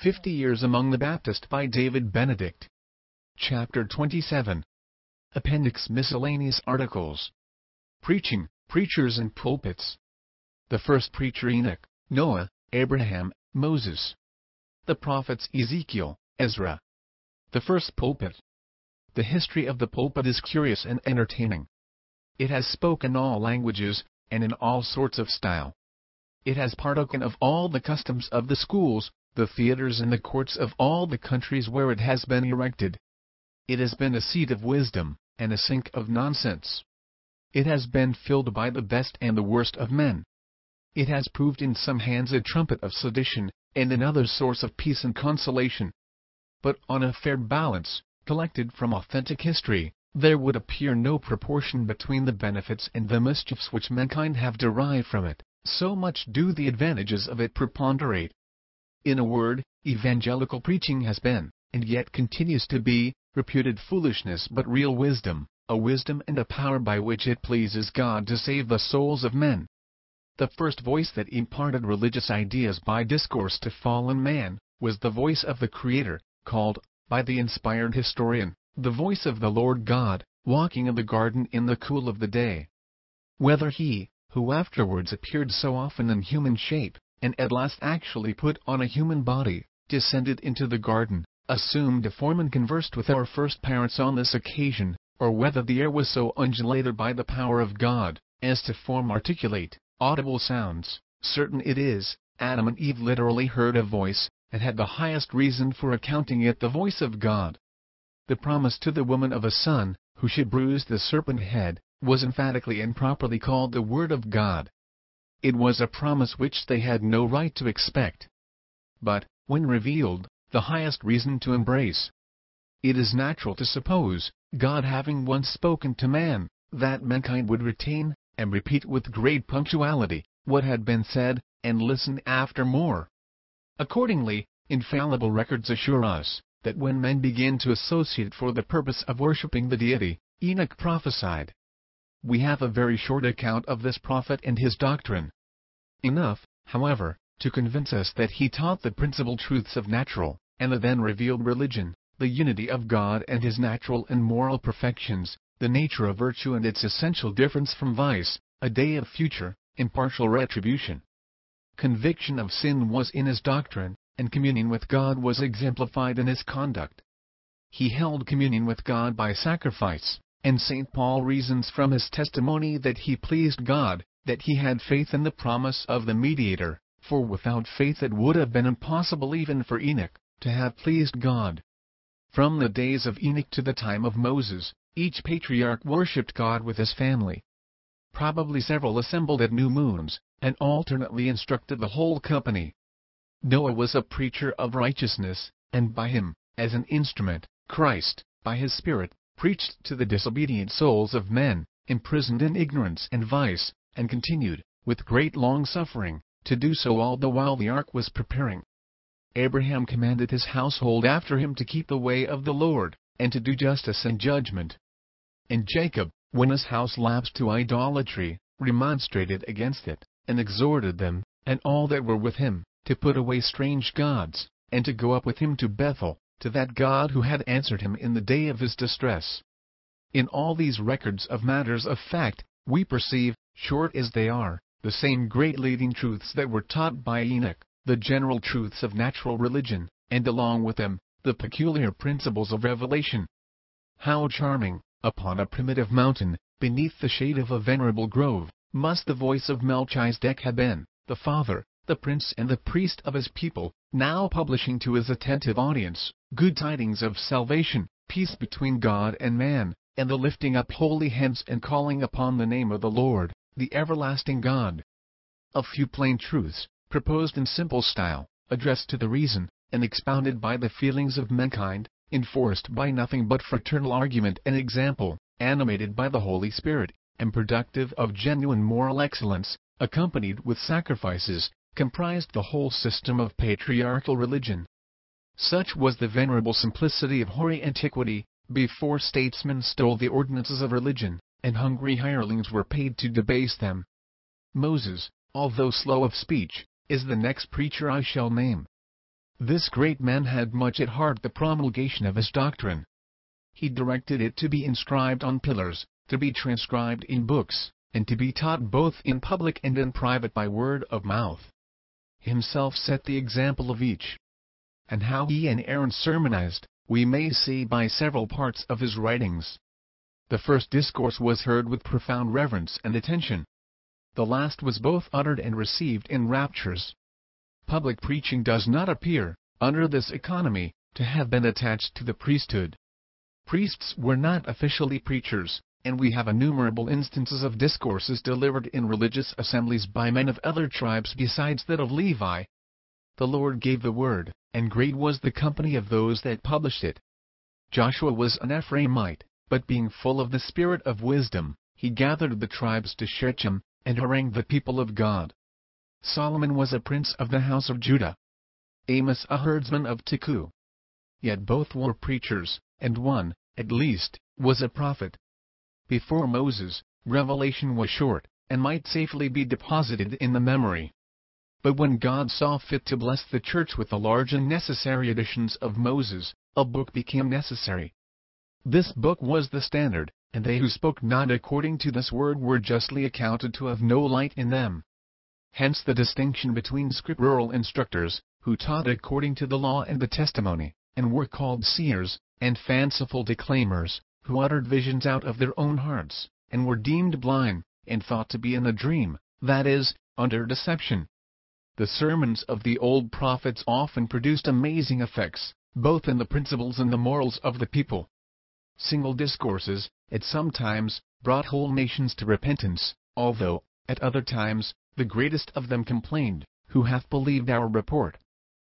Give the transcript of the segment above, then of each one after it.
50 Years Among the Baptists by David Benedict. Chapter 27. Appendix: Miscellaneous Articles. Preaching, Preachers and Pulpits. The first preacher Enoch, Noah, Abraham, Moses. The prophets Ezekiel, Ezra. The first pulpit. The history of the pulpit is curious and entertaining. It has spoken all languages, and in all sorts of style. It has partaken of all the customs of the schools, the theaters and the courts of all the countries where it has been erected. It has been a seat of wisdom, and a sink of nonsense. It has been filled by the best and the worst of men. It has proved in some hands a trumpet of sedition, and in others source of peace and consolation. But on a fair balance, collected from authentic history, there would appear no proportion between the benefits and the mischiefs which mankind have derived from it, so much do the advantages of it preponderate. In a word, evangelical preaching has been, and yet continues to be, reputed foolishness but real wisdom, a wisdom and a power by which it pleases God to save the souls of men. The first voice that imparted religious ideas by discourse to fallen man, was the voice of the Creator, called, by the inspired historian, the voice of the Lord God, walking in the garden in the cool of the day. Whether he, who afterwards appeared so often in human shape, and at last actually put on a human body, descended into the garden, assumed a form and conversed with our first parents on this occasion, or whether the air was so undulated by the power of God, as to form articulate, audible sounds, certain it is, Adam and Eve literally heard a voice, and had the highest reason for accounting it the voice of God. The promise to the woman of a son, who should bruise the serpent head, was emphatically and properly called the Word of God. It was a promise which they had no right to expect, but, when revealed, the highest reason to embrace. It is natural to suppose, God having once spoken to man, that mankind would retain, and repeat with great punctuality, what had been said, and listen after more. Accordingly, infallible records assure us, that when men began to associate for the purpose of worshipping the deity, Enoch prophesied. We have a very short account of this prophet and his doctrine. Enough, however, to convince us that he taught the principal truths of natural, and the then revealed religion, the unity of God and his natural and moral perfections, the nature of virtue and its essential difference from vice, a day of future, impartial retribution. Conviction of sin was in his doctrine, and communion with God was exemplified in his conduct. He held communion with God by sacrifice, and St. Paul reasons from his testimony that he pleased God, that he had faith in the promise of the mediator, for without faith it would have been impossible even for Enoch to have pleased God. From the days of Enoch to the time of Moses, each patriarch worshipped God with his family. Probably several assembled at new moons, and alternately instructed the whole company. Noah was a preacher of righteousness, and by him, as an instrument, Christ, by his Spirit, preached to the disobedient souls of men, imprisoned in ignorance and vice, and continued, with great long-suffering, to do so all the while the ark was preparing. Abraham commanded his household after him to keep the way of the Lord, and to do justice and judgment. And Jacob, when his house lapsed to idolatry, remonstrated against it, and exhorted them, and all that were with him, to put away strange gods, and to go up with him to Bethel, to that God who had answered him in the day of his distress. In all these records of matters of fact, we perceive, short as they are, the same great leading truths that were taught by Enoch, the general truths of natural religion, and along with them, the peculiar principles of revelation. How charming, upon a primitive mountain, beneath the shade of a venerable grove, must the voice of Melchizedek have been, the father, the prince and the priest of his people, now publishing to his attentive audience, good tidings of salvation, peace between God and man, and the lifting up holy hands and calling upon the name of the Lord, the everlasting God. A few plain truths, proposed in simple style, addressed to the reason, and expounded by the feelings of mankind, enforced by nothing but fraternal argument and example, animated by the Holy Spirit, and productive of genuine moral excellence, accompanied with sacrifices, comprised the whole system of patriarchal religion. Such was the venerable simplicity of hoary antiquity, before statesmen stole the ordinances of religion, and hungry hirelings were paid to debase them. Moses, although slow of speech, is the next preacher I shall name. This great man had much at heart the promulgation of his doctrine. He directed it to be inscribed on pillars, to be transcribed in books, and to be taught both in public and in private by word of mouth. Himself set the example of each. And how he and Aaron sermonized, we may see by several parts of his writings. The first discourse was heard with profound reverence and attention. The last was both uttered and received in raptures. Public preaching does not appear, under this economy, to have been attached to the priesthood. Priests were not officially preachers, and we have innumerable instances of discourses delivered in religious assemblies by men of other tribes besides that of Levi. The Lord gave the word, and great was the company of those that published it. Joshua was an Ephraimite, but being full of the spirit of wisdom, he gathered the tribes to Shechem, and harangued the people of God. Solomon was a prince of the house of Judah. Amos a herdsman of Tekoa. Yet both were preachers, and one, at least, was a prophet. Before Moses, revelation was short, and might safely be deposited in the memory. But when God saw fit to bless the church with the large and necessary additions of Moses, a book became necessary. This book was the standard, and they who spoke not according to this word were justly accounted to have no light in them. Hence the distinction between scriptural instructors, who taught according to the law and the testimony, and were called seers, and fanciful declaimers, who uttered visions out of their own hearts, and were deemed blind, and thought to be in a dream, that is, under deception. The sermons of the old prophets often produced amazing effects, both in the principles and the morals of the people. Single discourses, at some times, brought whole nations to repentance, although, at other times, the greatest of them complained, "Who hath believed our report?"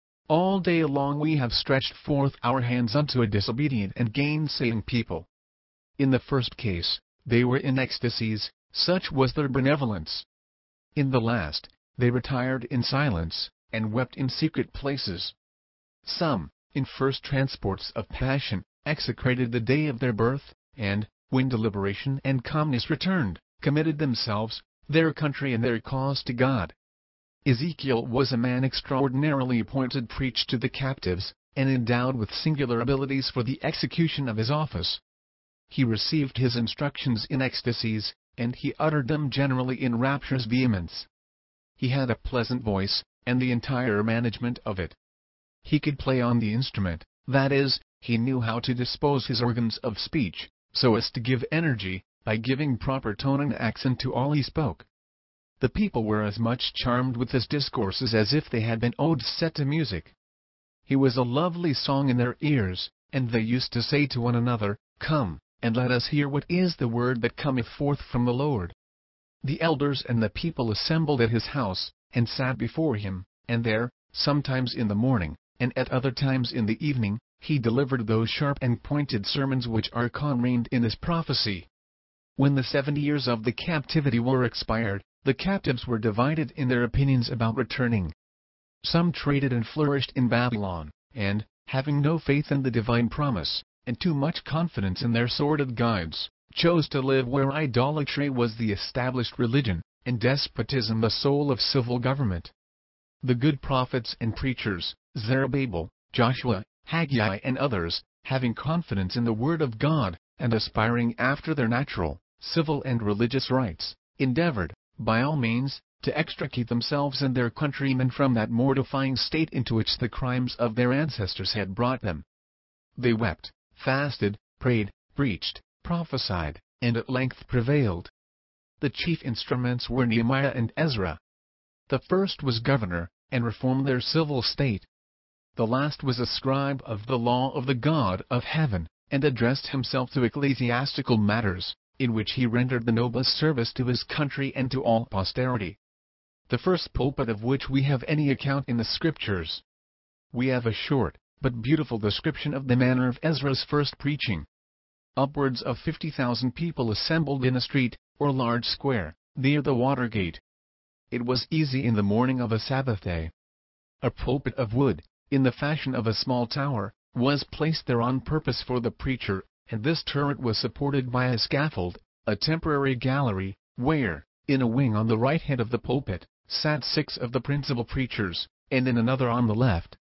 All day long we have stretched forth our hands unto a disobedient and gainsaying people. In the first case, they were in ecstasies, such was their benevolence. In the last, they retired in silence, and wept in secret places. Some, in first transports of passion, execrated the day of their birth, and, when deliberation and calmness returned, committed themselves, their country and their cause to God. Ezekiel was a man extraordinarily appointed to preach to the captives, and endowed with singular abilities for the execution of his office. He received his instructions in ecstasies, and he uttered them generally in rapturous vehemence. He had a pleasant voice, and the entire management of it. He could play on the instrument, that is, he knew how to dispose his organs of speech, so as to give energy, by giving proper tone and accent to all he spoke. The people were as much charmed with his discourses as if they had been odes set to music. He was a lovely song in their ears, and they used to say to one another, "Come, and let us hear what is the word that cometh forth from the Lord." The elders and the people assembled at his house, and sat before him, and there, sometimes in the morning, and at other times in the evening, he delivered those sharp and pointed sermons which are contained in this prophecy. When the 70 years of the captivity were expired, the captives were divided in their opinions about returning. Some traded and flourished in Babylon, and, having no faith in the divine promise, and too much confidence in their sordid guides, chose to live where idolatry was the established religion, and despotism the soul of civil government. The good prophets and preachers, Zerubbabel, Joshua, Haggai and others, having confidence in the word of God, and aspiring after their natural, civil and religious rights, endeavored, by all means, to extricate themselves and their countrymen from that mortifying state into which the crimes of their ancestors had brought them. They wept, fasted, prayed, preached, prophesied, and at length prevailed. The chief instruments were Nehemiah and Ezra. The first was governor, and reformed their civil state. The last was a scribe of the law of the God of heaven, and addressed himself to ecclesiastical matters, in which he rendered the noblest service to his country and to all posterity. The first pulpit of which we have any account in the Scriptures. We have a short, but beautiful description of the manner of Ezra's first preaching. Upwards of 50,000 people assembled in a street, or large square, near the water gate. It was easy in the morning of a Sabbath day. A pulpit of wood, in the fashion of a small tower, was placed there on purpose for the preacher, and this turret was supported by a scaffold, a temporary gallery, where, in a wing on the right hand of the pulpit, sat 6 of the principal preachers, and in another on the left,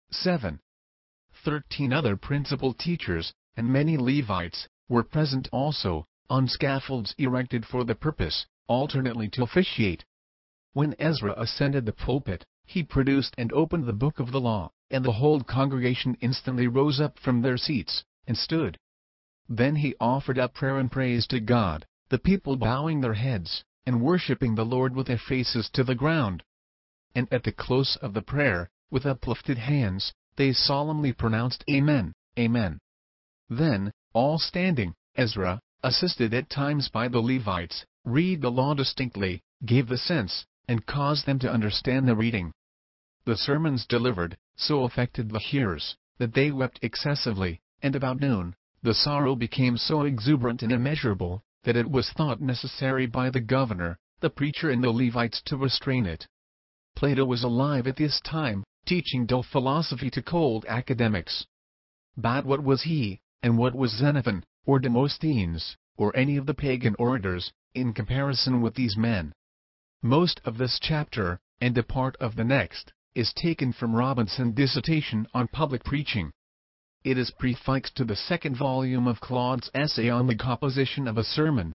7. 13 other principal teachers, and many Levites, were present also, on scaffolds erected for the purpose, alternately to officiate. When Ezra ascended the pulpit, he produced and opened the book of the law, and the whole congregation instantly rose up from their seats, and stood. Then he offered up prayer and praise to God, the people bowing their heads, and worshipping the Lord with their faces to the ground. And at the close of the prayer, with uplifted hands, they solemnly pronounced Amen, Amen. Then, all standing, Ezra, assisted at times by the Levites, read the law distinctly, gave the sense, and caused them to understand the reading. The sermons delivered so affected the hearers, that they wept excessively, and about noon, the sorrow became so exuberant and immeasurable, that it was thought necessary by the governor, the preacher and the Levites to restrain it. Plato was alive at this time, teaching dull philosophy to cold academics. But what was he, and what was Xenophon, or Demosthenes, or any of the pagan orators, in comparison with these men? Most of this chapter, and a part of the next, is taken from Robinson's dissertation on public preaching. It is prefixed to the second volume of Claude's essay on the composition of a sermon.